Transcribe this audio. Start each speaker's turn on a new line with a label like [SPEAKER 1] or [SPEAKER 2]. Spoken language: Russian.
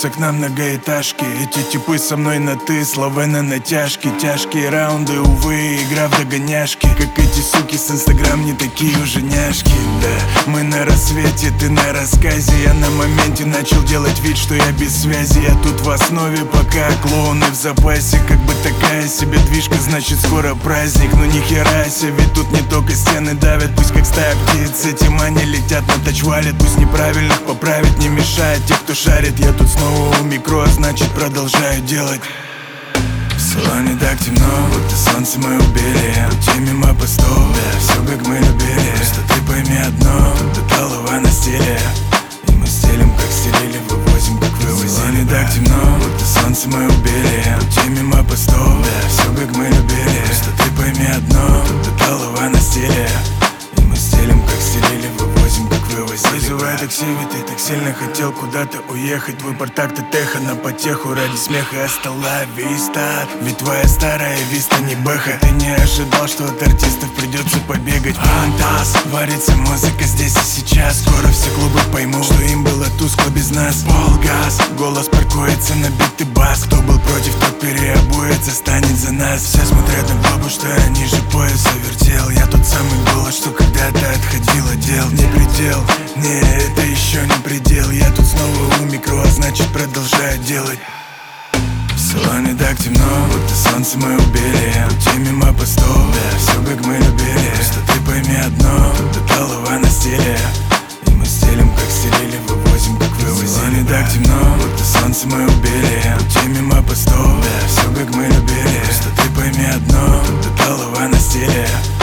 [SPEAKER 1] Стучатся к нам многоэтажки. Эти типы со мной на ты, слова на натяжке. Тяжкие раунды, увы, игра в догоняшки. Как эти суки с инстаграм, не такие уже няшки. Да, мы на рассвете, ты на рассказе. Я на моменте начал делать вид, что я без связи. Я тут в основе, пока клоуны в запасе. Как бы такая себе движка, значит скоро праздник. Но ни хера себе, ведь тут не только стены давят. Пусть как стая птиц, эти мани летят на тачвалет. Пусть неправильных поправить не мешает те, кто шарит. Я тут снова у микро, значит продолжаю делать. В салоне так темно, будто солнце мы убили. Пути мимо постов, да, все как мы любили. Просто ты пойми одно, тут до талого на стиле. И мы стелим, как стелили, вывозим, как вывозили. В салоне так темно, будто солнце мы убили. Пути мимо постов, да, все как мы любили. Просто ты пойми одно, тут до талого на стиле. И мы стелим, как стелили, вывозим, как вывозили. Вызывай такси, ведь ты так сильно хотел куда-то уехать. Твой портак, ты теха на потеху ради смеха. Остала виста, ведь твоя старая виста не бэха. Ты не ожидал, что от артистов придется побегать. Фантаз, варится музыка здесь и сейчас. Скоро все клубы поймут, что им было тускло без нас. Полгаз, голос паркуется на бит и бас. Кто был против, тот переобуется, станет за нас. Все смотрят на глобус, что я ниже пояса вертел. Я тот самый голос, что когда-то отходил от дел. Не предел, не, это еще не предел. Я тут снова у микро, а значит продолжаю делать. В салоне так темно, будто солнце мы убили. Пути мимо постов, да, все как мы любили. Просто ты пойми одно, тут до талого на стиле. И мы стелим, как стелили, вывозим, как вывозили. В салоне так темно, будто солнце мы убили. Пути мимо постов, да, все как мы любили. Просто ты пойми одно, тут до талого на стиле.